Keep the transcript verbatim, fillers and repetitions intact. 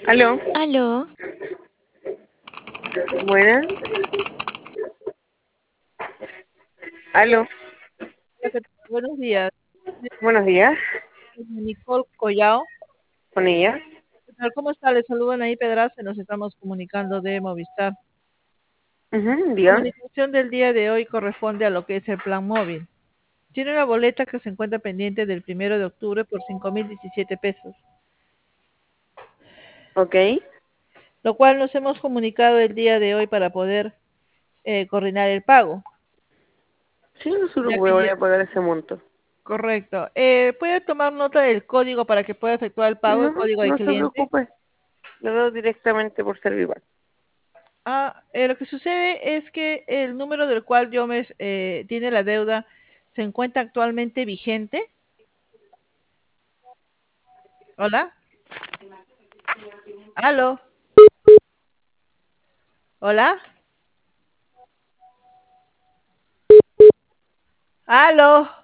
Aló, Aló, buenas. Aló, Hola, ¿qué tal? Buenos días. buenos días. Nicole Collao. Con ella. ¿Qué tal? ¿Cómo está? Le saludan ahí Pedraza. Nos estamos comunicando de Movistar. Ujú, La diga. comunicación del día de hoy corresponde a lo que es el plan móvil. Tiene una boleta que se encuentra pendiente del primero de octubre por cinco mil diecisiete pesos, Ok. lo cual nos hemos comunicado el día de hoy para poder eh, coordinar el pago. Sí, nosotros Ya voy que voy ya- a pagar ese monto. Correcto. Eh, ¿puede tomar nota del código para que pueda efectuar el pago, el No, código de no se cliente? preocupe. Lo veo directamente por Servival. Ah, eh, lo que sucede es que el número del cual yo me eh, tiene la deuda se encuentra actualmente vigente. Hola, aló, hola, aló.